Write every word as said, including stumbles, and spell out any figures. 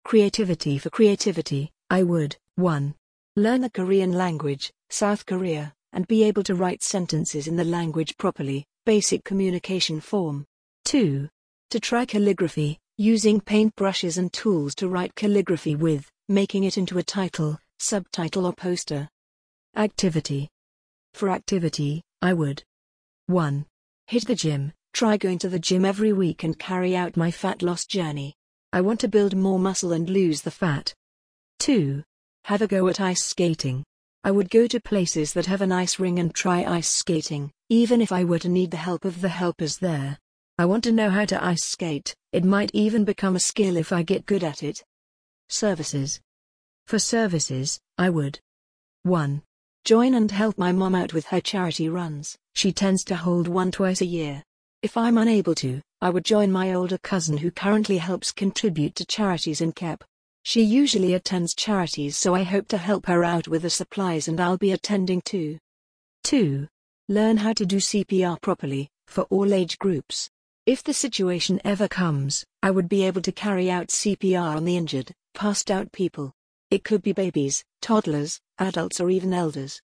Creativity. For creativity, I would one. Learn the Korean language, South Korea, and be able to write sentences in the language properly, basic communication form. two. To try calligraphy, using paintbrushes and tools to write calligraphy with, making it into a title, subtitle or poster. Activity. For activity, I would one. Hit the gym, try going to the gym every week and carry out my fat loss journey. I want to build more muscle and lose the fat. two. Have a go at ice skating. I would go to places that have an ice ring and try ice skating, even if I were to need the help of the helpers there. I want to know how to ice skate. It might even become a skill if I get good at it. Services. For services, I would one. Join and help my mom out with her charity runs. She tends to hold one twice a year. If I'm unable to, I would join my older cousin who currently helps contribute to charities in Kep. She usually attends charities, so I hope to help her out with the supplies and I'll be attending too. two. Learn how to do C P R properly, for all age groups. If the situation ever comes, I would be able to carry out C P R on the injured, passed out people. It could be babies, toddlers, adults or even elders.